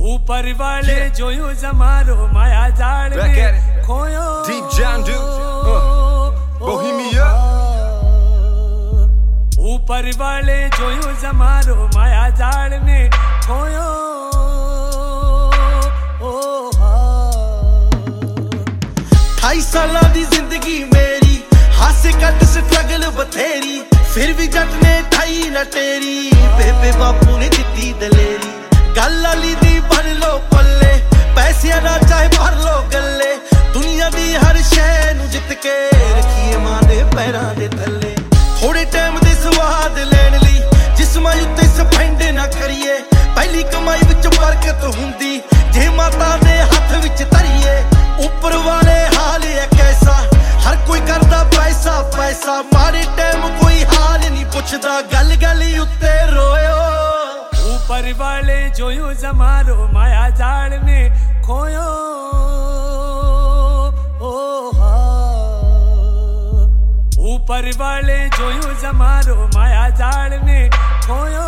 ऊपर वाले जो यूं जमारो माया जाल में खोयो Deep down dude Bohemia ऊपर वाले जो यूं जमारो माया जाल में खोयो 28 साल दी जिंदगी मेरी हासे कट स्ट्रगल बथेरी फिर भी जट ने ठाई न तेरी बेबे बापू ने दित्ती दलेरी गल आली दी भर लो पल्ले पैसे ना चाहे भर लो गल्ले दुनिया दी हर शै नू जित के रखिए मां दे पैरां दे थल्ले थोड़े टाइम दे स्वाद लेन लई जिस्मां उत्ते स्पेंड ना करिए पहली कमाई विच बरकत हुंदी जे माता दे हथ विच धरिए ऊपर वाले हाल है कैसा हर कोई करदा पैसा पैसा मारे टाइम कोई हाल नहीं पुछदा गल गल उत्ते रोयो ऊपर वाले जो यूं जमारो माया जाल में खोयो ऊपर वाले जो यूं जमारो माया जाल में खोयो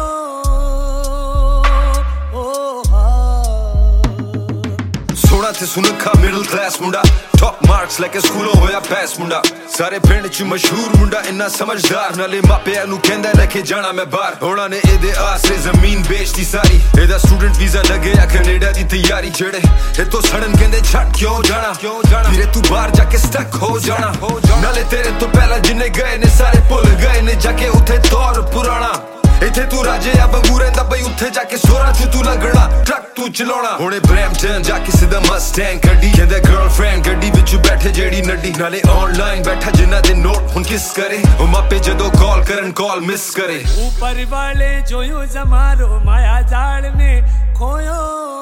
सोना ते सुनखा मिडिल क्लास मुंडा टॉप मार्क्स लेके स्कूलों होया पास मुंडा सारे पिंड च मशहूर मुंडा इन्ना समझदार नाले मापिया नू कहंदा लेके जाना मैं बाहर होना ने एदे आसरे जमीन बेचती सारी एदा स्टूडेंट वीजा लगे या कनाडा दी तैयारी जेड़े ए तो सड़न कहंदे छट क्यों जाना फिर तू बाहर जाके स्टक हो जाना नाले तेरे तो पहला जिन्ने गए ने सारे भुल गए ने जाके उथे दौर पुराना इथे तू राजे या बंगू रहिंदा बई उत्थे जाके सोरा च तू लगना ट्रक तू चलाउणा हुणे ब्रैम्पटन जाके सिद्धा मस्टैंग कड्डी कहंदा गर्लफ्रेंड गड्डी विच बैठे जेड़ी नड्डी नाले ऑनलाइन बैठा जिन्ना दे नोट हुण किस करे ओ मापे जदों कॉल करन कॉल मिस करे ऊपर वाले जो यूं जमारो माया जाल में खोयो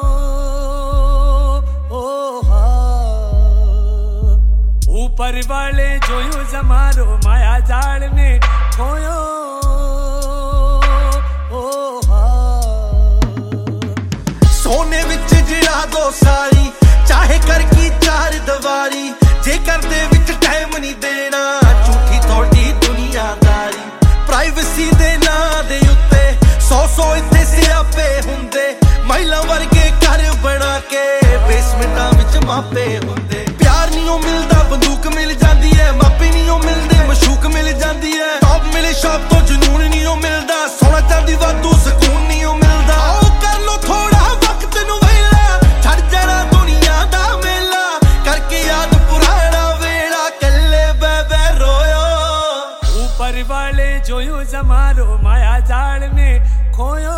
ऊपर वाले जो यूं जमारो माया जाल में खोयो सोने विच जिरा दो सारी चाहे कर की चार दवारी जे कर दे विच टाइम नहीं देना झूठी थोड़ी दुनियादारी प्राइवेसी दे ना दे उत्ते 100 इत्थे सियापे हुंदे महिला वर्गे घर बना के बेसमेंटां विच मापे हुंदे प्यार नहीं मिलदा बंदूक मिल जांदी है मापे नहीं मिलदे मशूक मिल जांदी है टॉप मिले शॉप तो जुनून नहीं मिलदा सोना चांदी वाधू सुकून नहीं मिलदा आओ कर लो थोड़ा वक्त नू वेला छड़ जाना दुनिया दा मेला करके याद पुराना वेला कल्ले बेबे रोयो ऊपर वाले जो यूं जमारो माया जाल में खोयो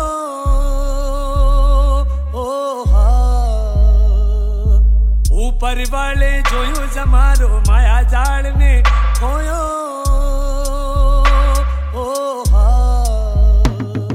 ऊपर वाले जो यूं जमारो माया जाल में खोयो